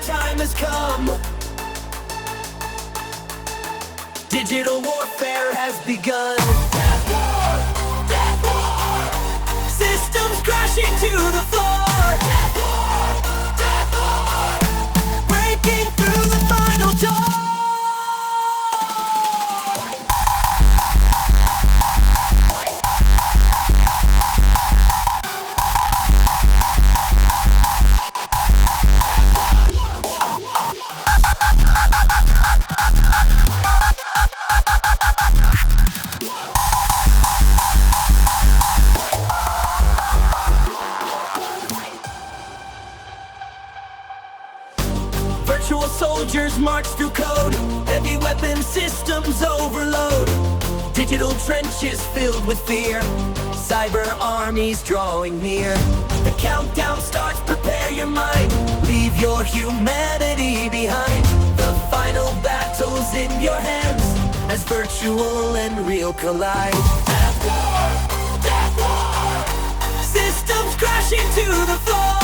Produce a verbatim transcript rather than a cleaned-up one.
time has come. Digital warfare has begun. Death war, death war. Systems crashing to the floor. Death war, death war. Breaking through the final door. Virtual soldiers march through code. Heavy weapon systems overload. Digital trenches filled with fear. Cyber armies drawing near. The countdown starts, prepare your mind. Leave your humanity behind. The final battle's in your hands as virtual and real collide. Death war, death war. Systems crashing to the floor.